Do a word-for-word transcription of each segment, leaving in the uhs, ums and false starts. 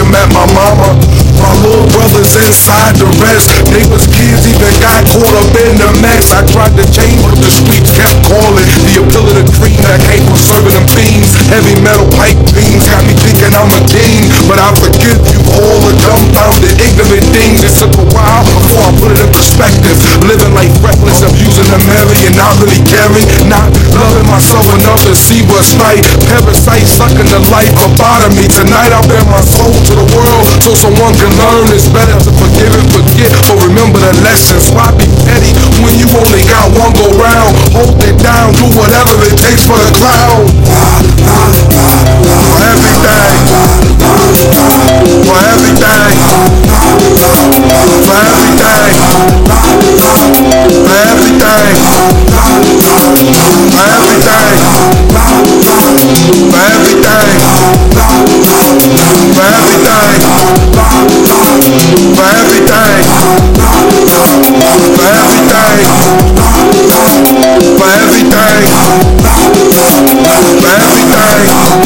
met my mama. My little brothers inside the rest. They was kids, even got caught up in the mess. I tried to change, but the streets kept calling. The appeal of the dream that came from serving them fiends. Heavy metal pipe beams got me thinking I'm a king. But I forgive you for all the dumbfounded, ignorant things. It took a while before I put it in perspective. Living life reckless, abusing the merry and not really caring. Not loving myself enough to see what's right. Parasite sucking the life up out of me. Tonight I bear my soul to the world so someone can learn. It's better to forgive and forget, but remember the lessons. Why be petty when you only got one go round? Hold it down, do whatever it takes for the crowd. For everything, for everything, for everything, for everything, for everything, for everything, for everything. For everything, for everything, for everything, for everything,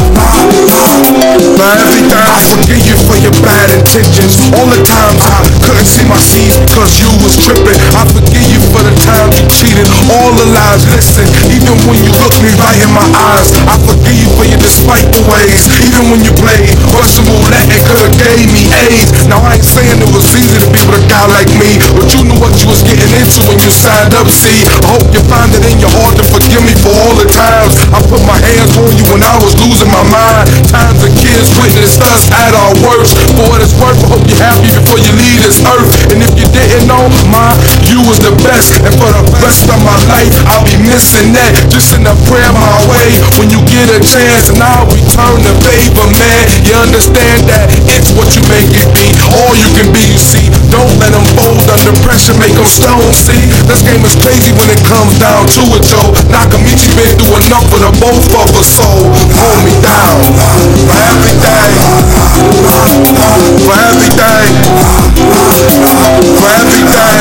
for everything. I forgive you for your bad intentions. All the times I couldn't see my seeds because you was tripping. I forgive you for the times you cheated. All the lies, listen, even when you look me right in my eyes. I forgive you for your despiteful ways. Even when you played Russian roulette, it could've gave me AIDS. Now I ain't saying it was easy to be with a guy like me, but you knew what you was getting into when you signed up, see. I hope you find it in your heart to forgive me for all the times I put my hands on you when I was losing my mind. Times the kids witnessed us at our worst. For what it's worth, I hope you're happy before you leave this earth. And if you didn't know, ma, you was the best. And for the rest of my life, I'll be missing that. Just send a prayer my way when you get a chance, and I'll return the favor, man. You understand that it's what you make it be. All you can be, you see. Don't let them fold under pressure, make them stone, see. This game is crazy when it comes down to it, Joe. Nakamichi been through enough for the both of us, so hold me down. For everything, for everything, for everything,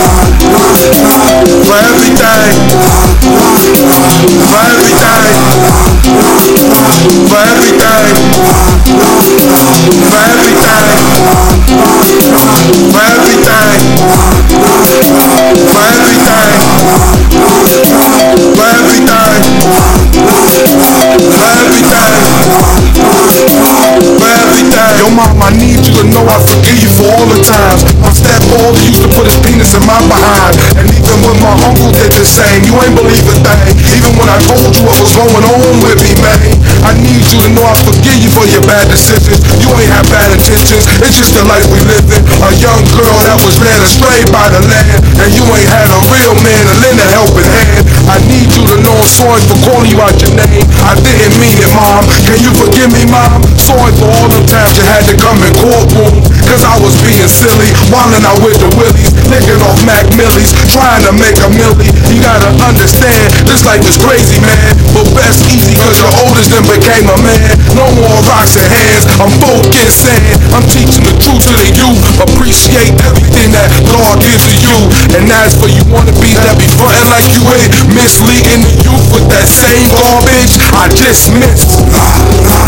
for everything, for everything, for everything, for everything, for everything, for everything, for everything, for everything, for everything. Yo, mom, I need you to know I forgive you for all the times my stepfather used to put his penis in my behind. And even when my uncle did the same, you ain't believe a thing. Even when I told you what was going on with me, man. I need you to know I forgive you for your bad decisions. You ain't have bad intentions, it's just the life we live in. A young girl that was led astray by the land, and you ain't had a real man to lend a helping hand. I need you to know I'm sorry for calling you out your name. I didn't mean it, mom. Can you forgive me, mom? Sorry for all them times you had to come in courtroom, cause I was being silly, wildin' out with the willies, licking off Mac Millies, trying to make a millie. You gotta understand, this life is crazy, man, but best easy cause you're oldest and became a man. No more rocks and hands, I'm focused saying I'm teaching the truth to the youth. Appreciate everything that God gives to you, and as for you wannabes that be frontin' like you ain't, misleading the youth with that same garbage I dismiss.